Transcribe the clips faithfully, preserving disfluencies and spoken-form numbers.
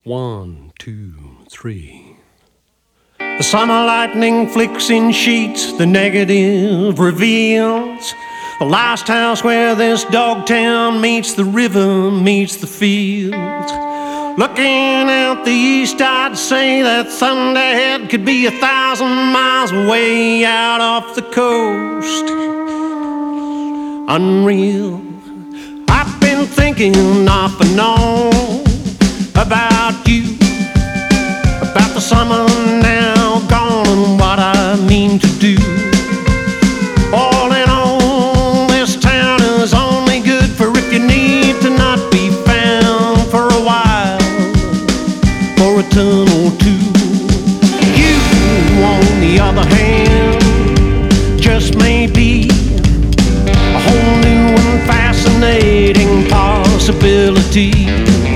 One, two, three. The summer lightning flicks in sheets, the negative reveals the last house where this dog town meets the river, meets the fields. Looking out the east, I'd say that Thunderhead could be a thousand miles away out off the coast. Unreal. I've been thinking off and on about you, about the summer now gone and what I mean to do. All in all, this town is only good for if you need to not be found for a while, for a turn or two. You, on the other hand, just may be a whole new and fascinating possibility.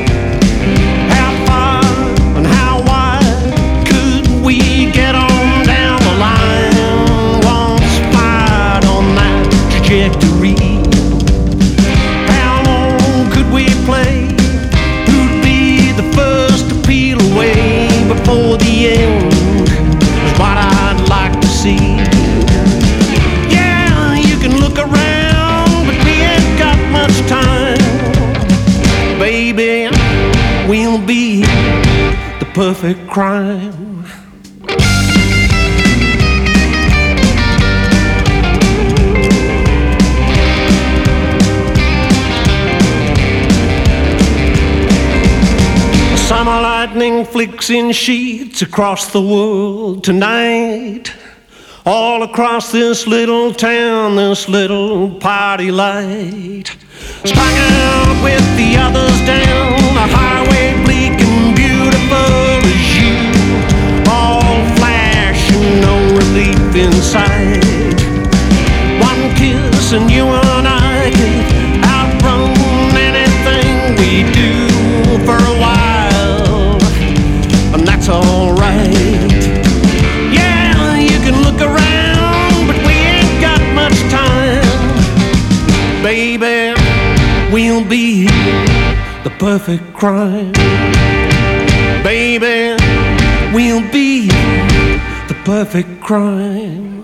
How long could we play? Who'd be the first to peel away before the end is what I'd like to see. Yeah, you can look around, but we ain't got much time. Baby, we'll be the perfect crime. Summer lightning flicks in sheets across the world tonight. All across this little town, this little party light. Strung out with the others down a highway bleak and beautiful as you. All flash and no relief inside. One kiss and you and I can outrun anything we do for a while. That's alright. Yeah, you can look around, but we ain't got much time. Baby, we'll be the perfect crime. Baby, we'll be the perfect crime.